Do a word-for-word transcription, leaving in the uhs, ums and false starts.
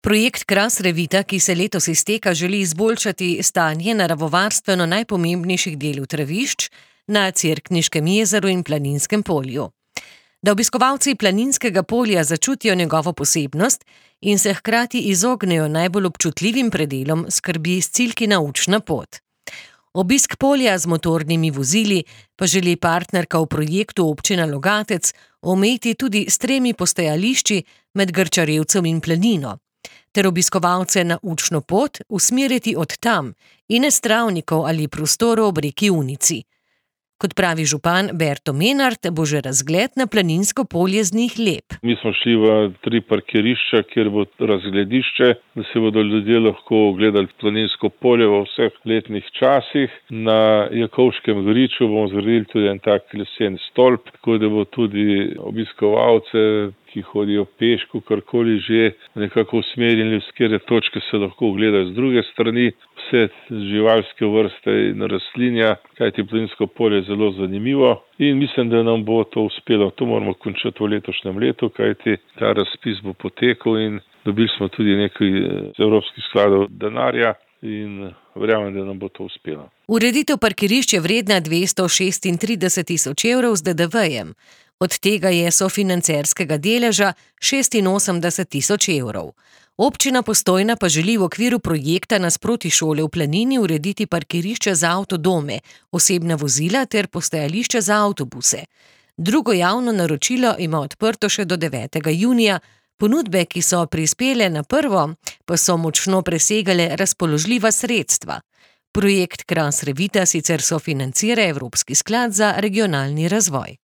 Projekt Kras Revita, ki se letos izteka, želi izboljšati stanje naravovarstveno najpomembnejših delov travišč na Cerkniškem jezeru in Planinskem polju. Da obiskovalci Planinskega polja začutijo njegovo posebnost in se hkrati izognejo najbolj občutljivim predelom, skrbi Scilkina učna pot. Obisk polja z motornimi vozili pa želi partnerka v projektu Občina Logatec omejiti tudi s tremi postajališči med Grčarevcem in Planino, ter obiskovalce na učno pot usmeriti od tam in ne s travnikov ali prostorov ob reki Unici. Kot pravi župan Berto Menart, bo že razgled na Planinsko polje z njih lep. Mi smo šli v tri parkirišča, kjer bo razgledišče, da se bodo ljudje lahko ogledali Planinsko polje v vseh letnih časih. Na Jakovškem griču bomo zgradili tudi en tak lesen stolp, tako da bo tudi obiskovalce, ki hodijo peš, kakorkoli že, nekako usmerjeni, v katere točke se lahko ogledajo z druge strani, vse živalske vrste in rastlinja, kajti Planinsko polje je zelo zanimivo in mislim, da nam bo to uspelo. To moramo končati v letošnjem letu, kajti ta razpis bo potekal in dobili smo tudi nekaj z evropskih skladov denarja in verjamem, da nam bo to uspelo. Ureditev parkirišč je vredna dvesto šestintrideset tisoč evrov z D D V-jem. Od tega je sofinancerskega deleža šestinosemdeset tisoč evrov. Občina Postojna pa želi v okviru projekta nasproti šole v Planini urediti parkirišče za avtodome, osebna vozila ter postajališče za avtobuse. Drugo javno naročilo ima odprto še do devetega junija, ponudbe, ki so prispele na prvo, pa so močno presegale razpoložljiva sredstva. Projekt Kras Revita sicer sofinancira Evropski sklad za regionalni razvoj.